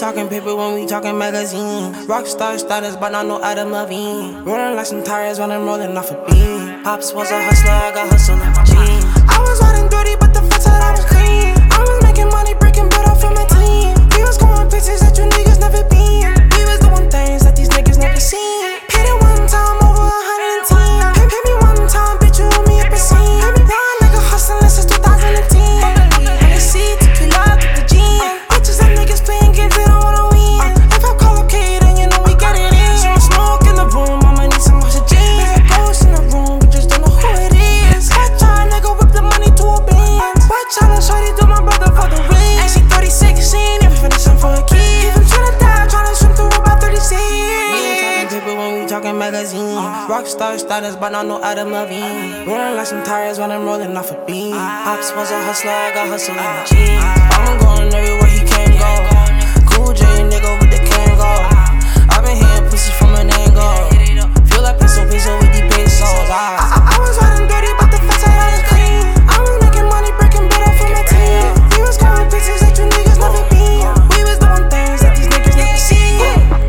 talking paper when we talking magazine. Rockstar status, but not no Adam Levine. Rolling like some tires when I'm rolling off a beam. Pops was a hustler, I got hustle in my jeans. I was riding dirty, but the fact that I was clean. I was making money, breaking bread off of my team. We was going places that you niggas never been. We was doing things that these niggas never seen. Paid it one time over 110. Pay me one time, bitch, you owe me a percent. Now a nigga hustling since 2010. Hennessy, tequila, get the gin. Bitches and niggas playing games, they don't wanna win. If I call up K, then you know we get it in. So smoke in the room, I'ma need some oxygen. There's a ghost in the room, we just don't know who it is. Watch out, nigga, whip the money to a Benz. Watch out, and shawty do my brother for the win. And she 36, she ain't even finishing for a kid. If I'm tryna die, tryna swim through about 36. We ain't talking paper when we talking magazine. Rockstar status, but not no Adam Levine. Rolling like some tires when I'm rolling off a beam. Pops was a hustler, I got hustle in my jeans. I'm going everywhere he can go. Cool J nigga with the Kango. I been hitting pussy from an angle. Feel like peso with these pesos. I was riding dirty, but the fact that I was clean. I was making money, breaking bread off of my team. We was going places that you niggas never been. We was doing things that these niggas never seen.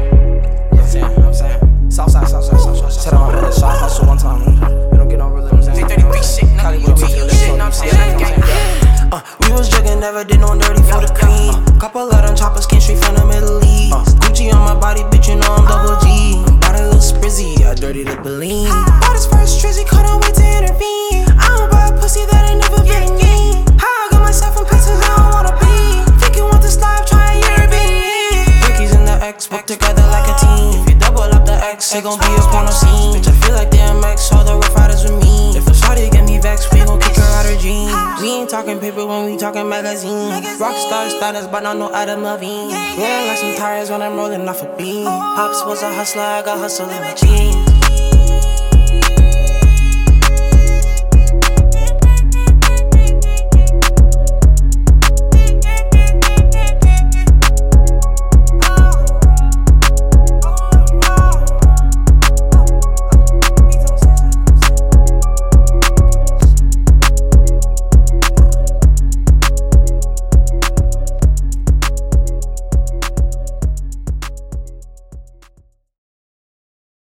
I'm saying, Southside. Said I'm on shot hustle one time. You don't get no real, I'm saying. 33 shit, nigga, you shit, I'm saying. We was jugging, never did no dirty for the cream. Couple of them choppers came straight from the Middle East. Gucci on my body, bitch, you know I'm double G. Bought a little sprizzy, I dirty the Bellini. Bought his first trizzy, couldn't wait to intervene. I don't buy a pussy that ain't never been me. How I got myself in places I don't wanna be. Think you want this life, try a Airbnb. Ricky's and the X work together like a team. If you double up the X, it gon' be a porno scene. Bitch, I feel like DMX, all the rough riders with me. If a shawty get me vexed, we gon' kick her out her jeans. We ain't talking paper when we talking magazine. Rockstar status, but not no Adam Levine. Rolling like some tires when I'm rolling off a beam. Pops was a hustler, I got hustle in my jeans.